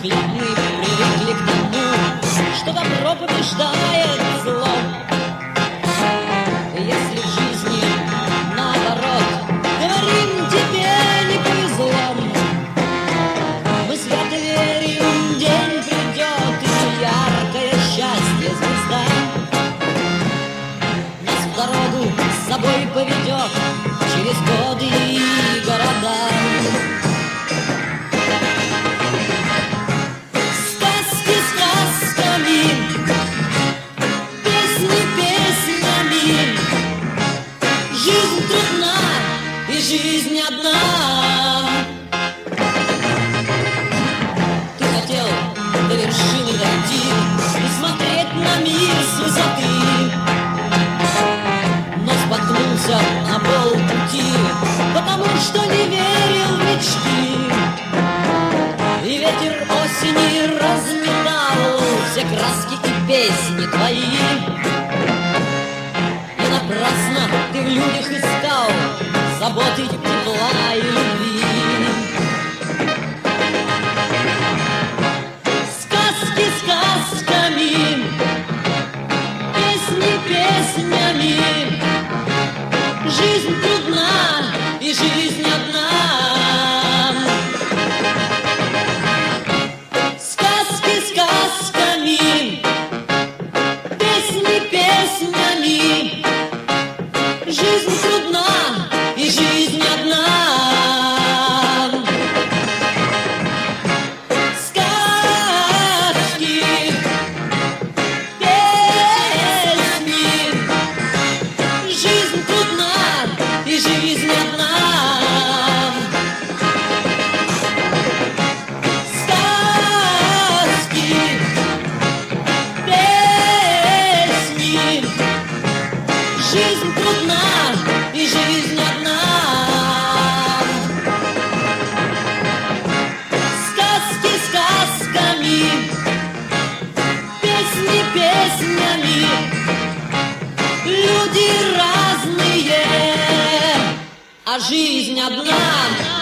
сплетни привыкли к тому, что добро побеждает зло. Если в жизни наоборот, говорим, тебе не повезло. Мы свято верим, день придет, и яркое счастье звезда нас в дорогу с собой поведет через годы и города. Сказки сказками, песни песнями. Жизнь трудна, и жизнь одна. Ты хотел до вершины дойти и смотреть на мир с высоты, но споткнулся на полпути, потому что не верил в мечты. И ветер осени разметал все краски и песни твои. И напрасно ты в людях искал заботы, тепла и любви. Сказки сказками, песни песнями. Жизнь трудна, и жизнь одна. Сказки сказками, песни песнями. Жизнь трудна, и жизнь одна. Сказки, песни. Жизнь трудна, и жизнь одна. Сказки, песни. Жизнь трудна, и жизнь одна. Сказки сказками, песни песнями. Люди разные, а жизнь одна.